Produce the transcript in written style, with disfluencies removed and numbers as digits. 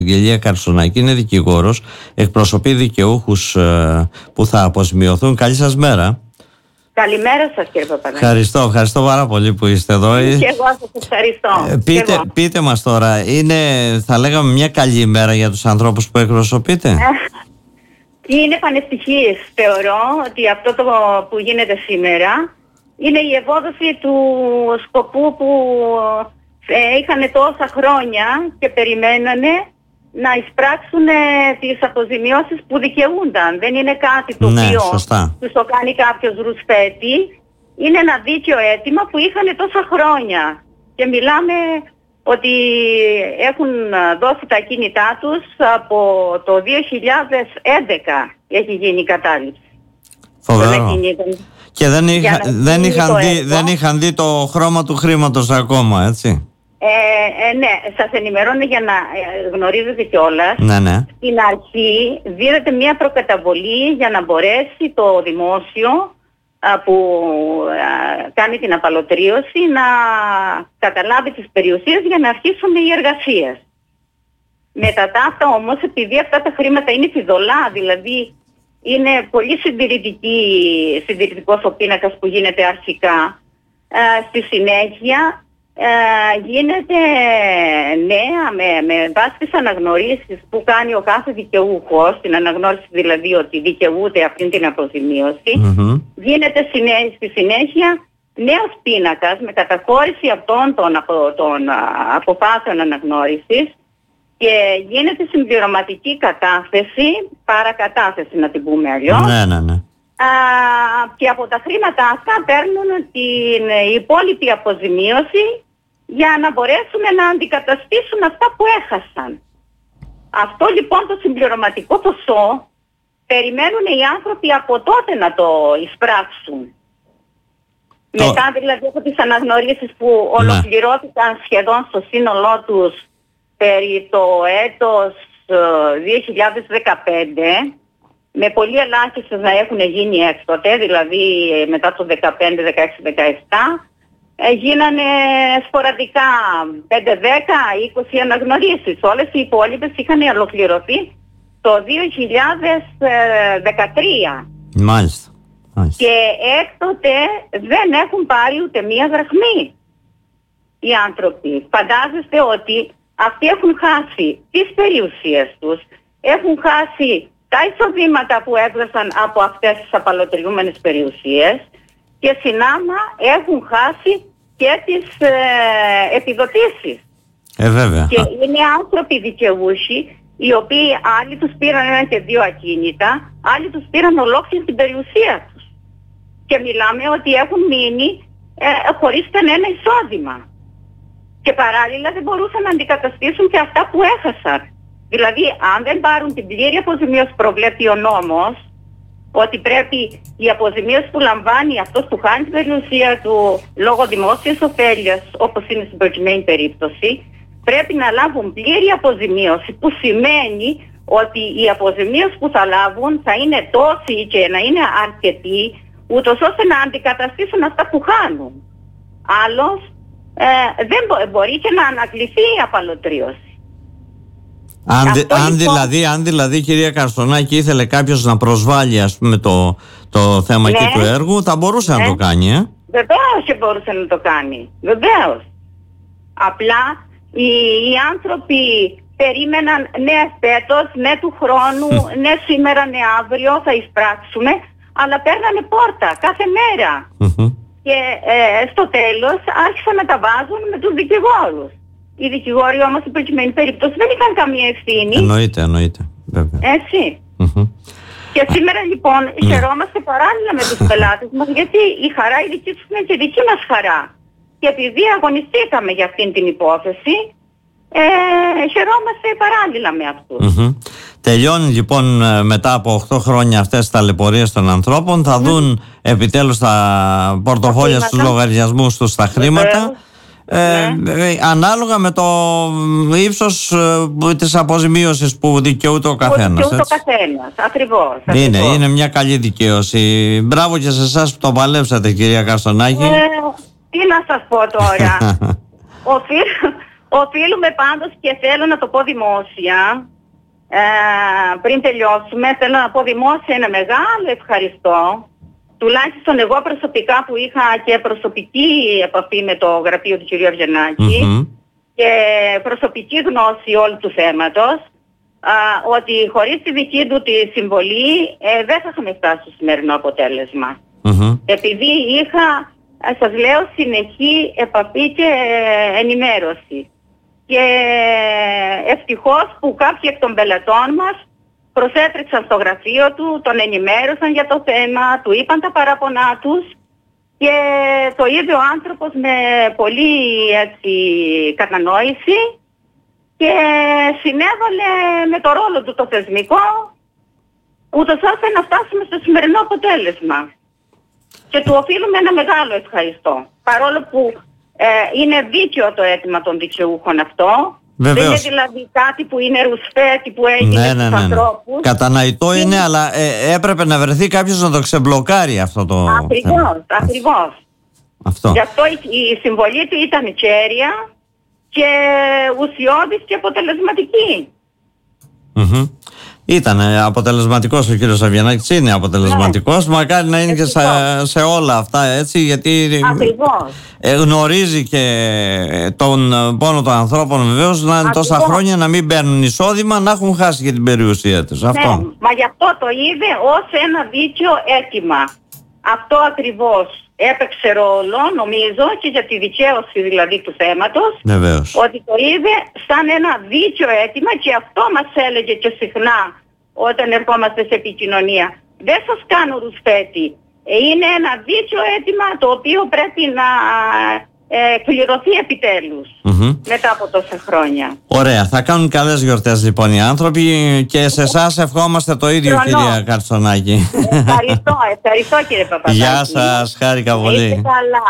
Αγγελία Καρσονάκη, είναι δικηγόρος, εκπροσωπεί δικαιούχους που θα αποζημιωθούν. Καλή σας μέρα. Καλημέρα σας, κύριε Παπαδάκη. Ευχαριστώ πάρα πολύ που είστε εδώ. Και εγώ σας ευχαριστώ. Πείτε μας τώρα, είναι, θα λέγαμε, μια καλή ημέρα για τους ανθρώπους που εκπροσωπείτε? Είναι πανευτυχής. Θεωρώ ότι αυτό το που γίνεται σήμερα είναι η ευόδοση του σκοπού που είχαν τόσα χρόνια και περιμένανε να εισπράξουν τις αποζημιώσεις που δικαιούνταν. Δεν είναι κάτι το οποίο τους το κάνει κάποιος ρουσφέτη. Είναι ένα δίκαιο αίτημα που είχαν τόσα χρόνια. Και μιλάμε ότι έχουν δώσει τα κίνητά τους από το 2011 έχει γίνει η κατάληψη. Φοβερό. Και δεν είχαν δει το χρώμα του χρήματος ακόμα, έτσι. Ναι, σας ενημερώνω για να γνωρίζετε κιόλας. Ναι. Στην αρχή δίδεται μια προκαταβολή για να μπορέσει το δημόσιο που κάνει την απαλωτρίωση να καταλάβει τις περιουσίες για να αρχίσουν οι εργασίες. Μετά τα αυτά όμως, επειδή αυτά τα χρήματα είναι φιδωλά, δηλαδή είναι πολύ συντηρητικός ο πίνακας που γίνεται αρχικά, στη συνέχεια γίνεται νέα με βάση τις αναγνωρίσεις που κάνει ο κάθε δικαιούχος, την αναγνώριση δηλαδή ότι δικαιούται αυτήν την αποζημίωση, γίνεται στη συνέχεια νέος πίνακας με καταχώρηση αυτών των αποφάσεων αναγνώρισης και γίνεται συμπληρωματική κατάθεση, παρακατάθεση να την πούμε αλλιώς. Ναι. Και από τα χρήματα αυτά παίρνουν την υπόλοιπη αποζημίωση για να μπορέσουν να αντικαταστήσουν αυτά που έχασαν. Αυτό λοιπόν το συμπληρωματικό ποσό περιμένουν οι άνθρωποι από τότε να το εισπράξουν. Μετά δηλαδή από τις αναγνωρίσεις που ολοκληρώθηκαν σχεδόν στο σύνολό τους περί το έτος 2015, με πολύ ελάχιστες να έχουν γίνει έκτοτε, δηλαδή μετά το 15, 16, 17, γίνανε σποραδικά 5, 10, 20 αναγνωρίσεις. Όλες οι υπόλοιπες είχαν ολοκληρωθεί το 2013. Μάλιστα. Και έκτοτε δεν έχουν πάρει ούτε μία δραχμή οι άνθρωποι. Φαντάζεστε ότι αυτοί έχουν χάσει τις περιουσίες τους, έχουν χάσει τα εισοδήματα που έβγασαν από αυτές τις απαλωτριούμενες περιουσίες και συνάμα έχουν χάσει και τις επιδοτήσεις. Βέβαια. Και είναι άνθρωποι δικαιούχοι οι οποίοι άλλοι τους πήραν 1 και 2 ακίνητα, άλλοι τους πήραν ολόκληρη την περιουσία τους. Και μιλάμε ότι έχουν μείνει χωρίς κανένα εισόδημα. Και παράλληλα δεν μπορούσαν να αντικαταστήσουν και αυτά που έχασαν. Δηλαδή, αν δεν πάρουν την πλήρη αποζημίωση προβλέπει ο νόμος, ότι πρέπει η αποζημίωση που λαμβάνει αυτός που χάνει την περιουσία του λόγω δημόσιας ωφέλειας, όπως είναι στην προκειμένη περίπτωση, πρέπει να λάβουν πλήρη αποζημίωση, που σημαίνει ότι η αποζημίωση που θα λάβουν θα είναι τόση και να είναι αρκετή, ούτως ώστε να αντικαταστήσουν αυτά που χάνουν. Άλλως, δεν μπορεί και να ανακληθεί η απαλωτρίωση. Αν δηλαδή, κυρία Καρσονάκη, ήθελε κάποιος να προσβάλλει, ας πούμε, το θέμα εκεί του έργου, θα μπορούσε να το κάνει, Βεβαίως και μπορούσε να το κάνει. Βεβαίως. Απλά οι άνθρωποι περίμεναν ναι φέτος, ναι του χρόνου, ναι σήμερα, ναι αύριο θα εισπράξουμε, αλλά παίρνανε πόρτα κάθε μέρα. Και στο τέλος άρχισαν να τα βάζουν με τους δικηγόρους. Οι δικηγόροι όμως στην προκειμένη περίπτωση δεν είχαν καμία ευθύνη. Εννοείται. Βέβαια. Έτσι. Και σήμερα λοιπόν χαιρόμαστε παράλληλα με τους πελάτες μας, γιατί η χαρά η δική τους είναι και δική μας χαρά. Και επειδή αγωνιστήκαμε για αυτήν την υπόθεση, χαιρόμαστε παράλληλα με αυτούς. Τελειώνει λοιπόν μετά από 8 χρόνια αυτές τις ταλαιπωρίες των ανθρώπων, θα δουν επιτέλους τα πορτοφόλια στους λογαριασμούς τους τα χρήματα. Ανάλογα με το ύψος της αποζημίωσης που δικαιούται ο καθένας. Ακριβώς. Είναι μια καλή δικαίωση. Μπράβο και σε εσάς που το παλέψατε, κυρία Καρσονάκη. Τι να σας πω τώρα. Οφείλουμε πάντως, και θέλω να το πω δημόσια, πριν τελειώσουμε, θέλω να πω δημόσια ένα μεγάλο ευχαριστώ, τουλάχιστον εγώ προσωπικά που είχα και προσωπική επαφή με το γραφείο του κ. Αβγενάκη και προσωπική γνώση όλου του θέματος, ότι χωρίς τη δική του τη συμβολή δεν θα είχαμε φτάσει στο σημερινό αποτέλεσμα. Επειδή είχα, σας λέω, συνεχή επαφή και ενημέρωση. Και ευτυχώς που κάποιοι εκ των πελατών μας προσέτρεξαν στο γραφείο του, τον ενημέρωσαν για το θέμα, του είπαν τα παράπονά τους και το είδε ο άνθρωπος με πολύ κατανόηση και συνέβαλε με το ρόλο του το θεσμικό, ούτως ώστε να φτάσουμε στο σημερινό αποτέλεσμα. Και του οφείλουμε ένα μεγάλο ευχαριστώ. Παρόλο που είναι δίκαιο το αίτημα των δικαιούχων αυτό. Βεβαίως. Δεν είναι δηλαδή κάτι που είναι ρουσφέτη που έγινε στους ανθρώπους. Κατανοητό είναι, αλλά έπρεπε να βρεθεί κάποιος να το ξεμπλοκάρει αυτό το θέμα. Ακριβώς. Αυτό. Γι' αυτό η συμβολή του ήταν κέρια και ουσιώδης και αποτελεσματική. Ήταν αποτελεσματικός ο κύριος Αβγενάκης, είναι αποτελεσματικός, μακάρι να είναι και σε όλα αυτά, έτσι, γιατί γνωρίζει και τον πόνο των ανθρώπων βεβαίως, να είναι τόσα χρόνια να μην παίρνουν εισόδημα, να έχουν χάσει και την περιουσία τους. Αυτό. Ναι, μα γι' αυτό το είδε ως ένα δίκαιο αίτημα. Αυτό ακριβώς έπαιξε ρόλο, νομίζω, και για τη δικαίωση δηλαδή του θέματος. Βεβαίως. Ότι το είδε σαν ένα δίκαιο αίτημα και αυτό μας έλεγε και συχνά όταν ερχόμαστε σε επικοινωνία. Δεν σας κάνω ρουσφέτη. Είναι ένα δίκαιο αίτημα το οποίο πρέπει να κληρωθεί επιτέλους μετά από τόσα χρόνια. Ωραία. Θα κάνουν καλές γιορτές λοιπόν οι άνθρωποι και σε εσάς ευχόμαστε το ίδιο, κυρία Καρτσονάκη. Ευχαριστώ κύριε Παπαδάκη. Γεια σας, χάρηκα πολύ. Είστε καλά.